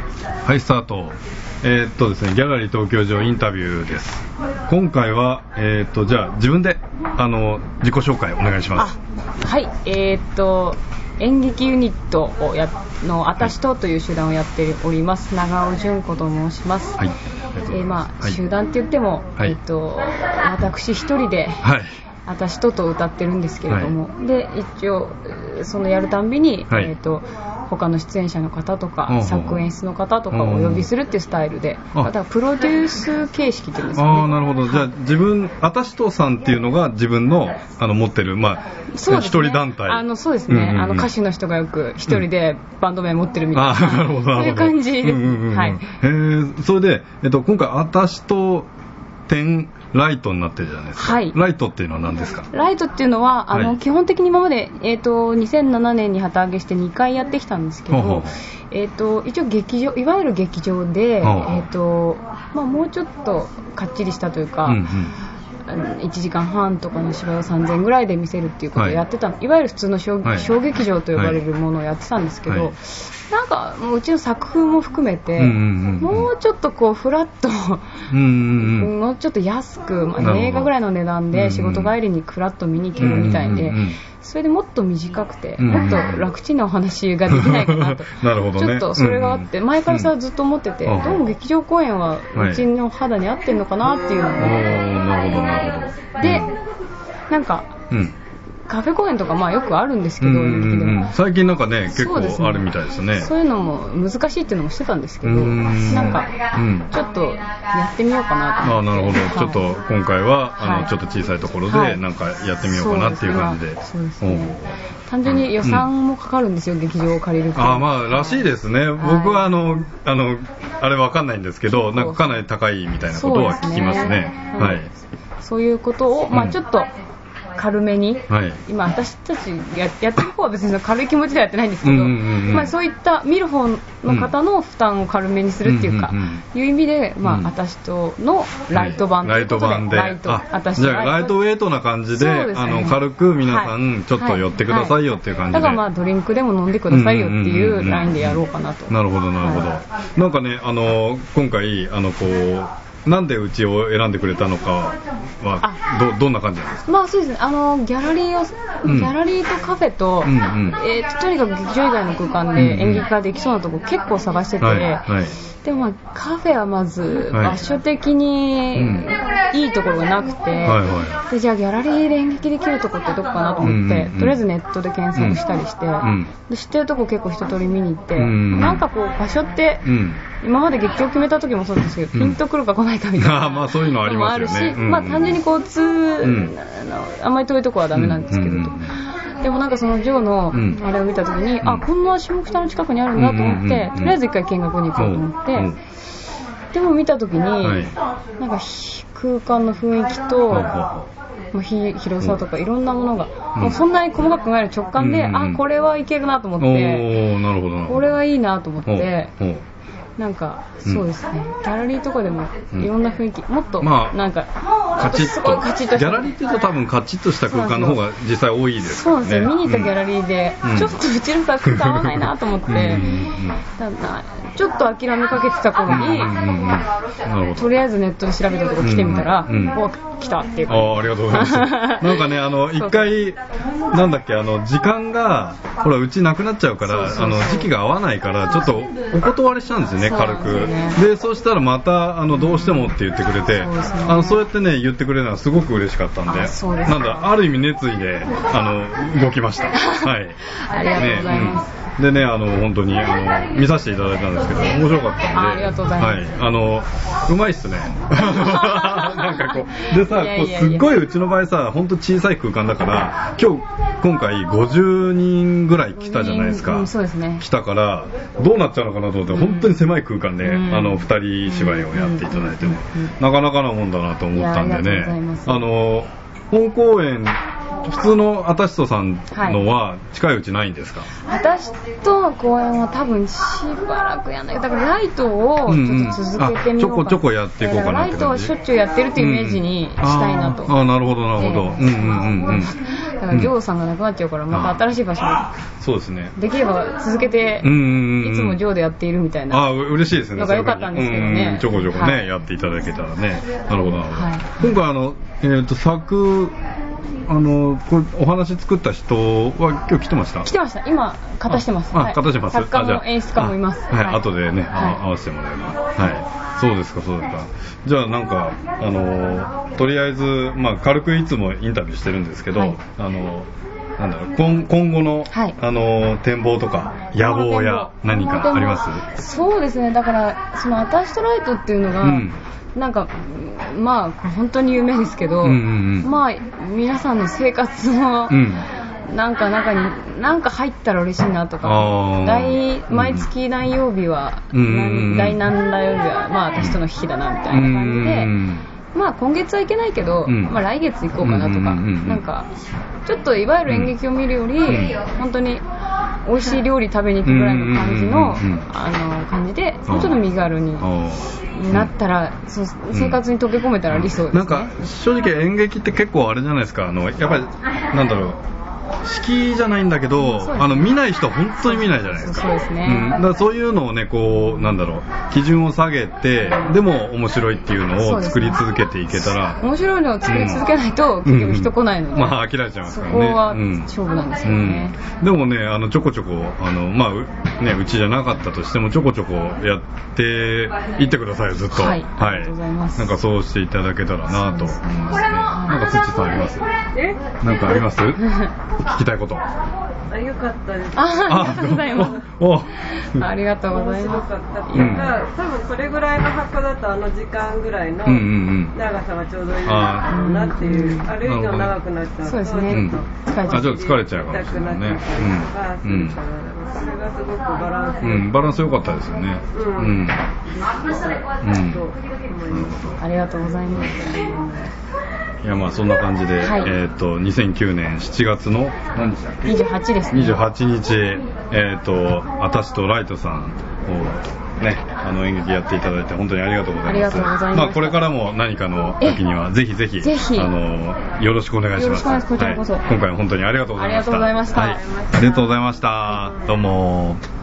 はい、スタート。ですね、ギャラリー東京場インタビューです。今回は、じゃあ自分で自己紹介お願いします。 はい、演劇ユニットのあたしとという集団をやっております、長尾純子と申します。はい。集団って言っても、はい、私一人で、はい、あたしと歌ってるんですけれども、はい、で一応そのやるたんびに、はい、他の出演者の方とか作演出の方とかをお呼びするっていうスタイルで、だからプロデュース形式っていうんですかね。 なるほど。じゃあ自分あたしとさんっていうのが自分の持ってる一人団体。 そうですね、歌手の人がよく一人でバンド名持ってるみたいな、そういう感じで、はい。 それで今回あたしとライトになってるじゃないですか。はい。ライトっていうのは何ですか？ ライトっていうのは基本的に今まで2007年に旗揚げして2回やってきたんですけど、一応劇場、いわゆる劇場でもうちょっとかっちりしたというか、1時間半とかの芝居を3000円ぐらいで見せるっていうことをやってた、いわゆる普通の小劇場と呼ばれるものをやってたんですけど、なんかもううちの作風も含めて、もうちょっとこうフラットもうちょっと安く、映画ぐらいの値段で仕事帰りにフラッと見に行けるみたいで、それでもっと短くて、もっと楽ちんなお話ができないかなとなるほどね、 ちょっとそれがあって、前からずっと思ってて、どうも劇場公演はうちの肌に合ってるのかなっていうのを、 なるほどなるほど。 でなんか、カフェ公演とかよくあるんですけど、 最近なんかね結構あるみたいですね。 そういうのも難しいっていうのもしてたんですけど、なんかちょっとやってみようかなと思って。 なるほど。ちょっと今回はちょっと小さいところでなんかやってみようかなっていう感じで。 そうですね。単純に予算もかかるんですよ、劇場を借りると。 らしいですね。僕はあれわかんないんですけど、なんかかなり高いみたいなことは聞きますね。はい。そういうことをちょっと軽めに、今私たちやってる方は別に軽い気持ちではやってないんですけど、そういった見る方の方の負担を軽めにするっていうか、いう意味で、私とのライト版ということで、 ライトじゃあライトウェイトな感じで、軽く皆さんちょっと寄ってくださいよっていう感じで、 だからドリンクでも飲んでくださいよっていうラインでやろうかなと。 なるほどなるほど。なんかね今回なんでうちを選んでくれたのかはどんな感じなんですか？ そうですね、ギャラリーとカフェと、とにかく劇場以外の空間で演劇ができそうなところ結構探してて、でもカフェはまず場所的にいいところがなくて、でじゃあギャラリーで演劇できるとこってどこかなと思って、とりあえずネットで検索したりして、で知ってるとこ結構一通り見に行って、なんか場所って、今まで劇場決めた時もそうですけど、ピンとくるか来ないかみたいなそういうのありますよね。 単純に交通、あんまり遠いとこはダメなんですけど、でもなんかそのジョーのあれを見た時に、こんな下北の近くにあるんだと思って、とりあえず一回見学に行こうと思って、でも見た時に、なんか空間の雰囲気と広さとかいろんなものが、もうそんなに細かく考える直感で、これはいけるなと思って、これはいいなと思って、なんかそうですね、ギャラリーとかでもいろんな雰囲気、もっとなんかカチッとギャラリーって言うと多分カチッとした空間の方が実際多いですからね。そうですね、見に行ったギャラリーでちょっとうちの作品と合わないなと思って、ちょっと諦めかけてた頃に、とりあえずネットで調べたところ来てみたら、来たっていうか。 ありがとうございます。なんかね一回なんだっけ時間がほらうちなくなっちゃうから時期が合わないからちょっとお断りしたんですよね、軽く。でそうしたらまたどうしてもって言ってくれて、そうやってね言ってくれるのはすごく嬉しかったんで、なんだある意味熱意で動きました。はい。 ありがとうございます。 でね本当に見させていただいたんですけど面白かったんで、 ありがとうございます。うまいっすね。なんかでさすっごいうちの場合さ本当小さい空間だから今回50人ぐらい来たじゃないですか。 そうですね。 来たからどうなっちゃうのかなと思って、本当に狭い空間で2人芝居をやっていただいてもなかなかなもんだなと思ったんでね。本公演普通のあたしとさんのは近いうちないんですか？ 私との公演は多分しばらくやんない。だからライトをちょっと続けてみようかな。 ちょこやっていこうかなって感じ。 ライトはしょっちゅうやってるっていうイメージにしたいなと。 なるほどなるほど。 だからジョーさんが亡くなっちゃうからまた新しい場所で、 そうですね、 できれば続けていつもジョーでやっているみたいな、 嬉しいですね、 のが良かったんですけどね、 ちょこちょこね、やっていただけたらね。なるほどなるほど。今回作これお話作った人は今日来てました？ 来てました。今片してます。 片してます。 作家も演出家もいます。 はい、後でね合わせてもらえば。はい。そうですかそうですか。じゃあなんかとりあえず軽くいつもインタビューしてるんですけど、なんだろう、今後の、展望とか野望や何かあります？ そうですね、だからそのアタッシュトライトっていうのが、なんか本当に有名ですけど、皆さんの生活の、なんか中になんか入ったら嬉しいなとか、毎月何曜日は、第何曜日は私との日だなみたいな感じで、今月はいけないけど、来月行こうかなとか、なんかちょっといわゆる演劇を見るより、本当に美味しい料理食べに行くぐらいの感じの感じで、もうちょっと身軽になったら、生活に溶け込めたら理想ですね。 なんか正直演劇って結構あれじゃないですか、やっぱりなんだろう、式じゃないんだけど、見ない人は本当に見ないじゃないですか。 そうですね。 だからそういうのをね、こうなんだろう、基準を下げて、でも面白いっていうのを作り続けていけたら、 面白いのを作り続けないと結局人来ないので、 飽きられちゃいますからね。 そこは勝負なんですよね。 でもね、ちょこちょこうちじゃなかったとしてもちょこちょこやっていってください、ずっと。 はい。ありがとうございます。 なんかそうしていただけたらなと思いますね。なんかつっちさんあります？なんかあります？聞きたいこと。 よかったです。 ありがとうございます。ありがとうございます。 面白かったっていうか、多分これぐらいの箱だと時間ぐらいの長さがちょうどいいなっていう、ある以上長くなっちゃうと、 そうですね。 ちょっと疲れちゃうかもしれないね。 それがすごくバランス。 バランス良かったですよね。 ありがとうございます。 いやそんな感じで、2009年7月の何日だっけ ？28ですね。 28日、アタッシュとライトさんをね、演劇やっていただいて本当にありがとうございます。 ありがとうございます。 これからも何かの時にはぜひよろしくお願いします。 こちらこそ。 今回は本当にありがとうございました。 ありがとうございました。 ありがとうございました。どうも。